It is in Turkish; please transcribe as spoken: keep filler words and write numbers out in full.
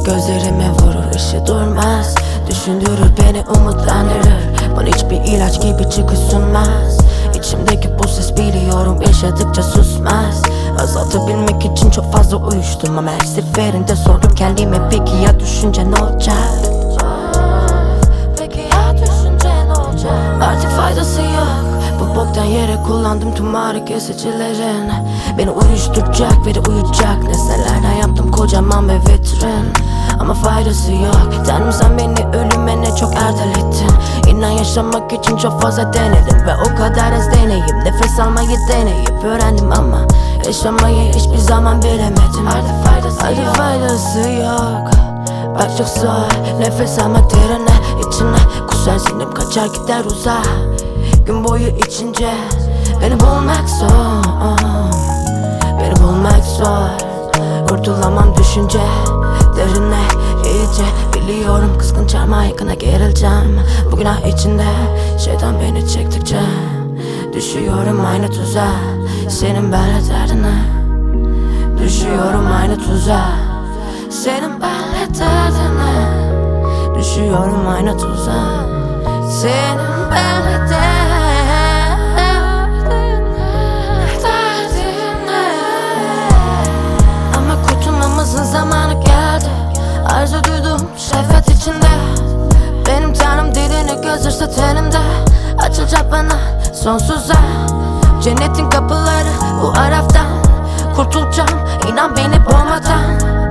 Gözlerime vurur, ışığı durmaz. Düşündürür beni, umutlandırır. Bana hiçbir ilaç gibi çıkış sunmaz. İçimdeki bu ses biliyorum yaşadıkça susmaz. Azaltabilmek için çok fazla uyuştum ama her seferinde sordum kendime, peki ya düşünce ne olacak? Peki ya düşünce ne olacak? Artık faydası yok. Bu boktan yere kullandım tüm ağrı kesicilerin. Beni uyuşturacak, biri uyuyacak. Nesnelerden yaptım kocaman bir vitrin, ama faydası yok. Tanrım sen beni ölüme ne çok ertelettin. İnan yaşamak için çok fazla denedim ve o kadar az deneyim. Nefes almayı deneyip öğrendim ama yaşamayı hiçbir zaman bilemedim. Artık faydası Artık yok. faydası yok. Bak çok zor nefes almak derine içine. Kusar zinim kaçar gider uzağa. Gün boyu içince beni bulmak zor. Beni bulmak zor. Kurtulamam düşünce derine iyice biliyorum. Kızgın çarmıha yakına gerileceğim. Bu günah içinde şeytan beni çektikçe düşüyorum aynı tuzağa. Senin benle derdine düşüyorum aynı tuzağa. Senin benle derdine düşüyorum aynı tuzağa. Senin benle derdine ama kurtulmamızın zamanı geldi. Arzu duydum şefkat içinde. Benim tanrım dilini gözürse tenimde. Açılacak bana sonsuza cennetin kapıları bu araftan. Kurtulacağım inan beni boğmadan.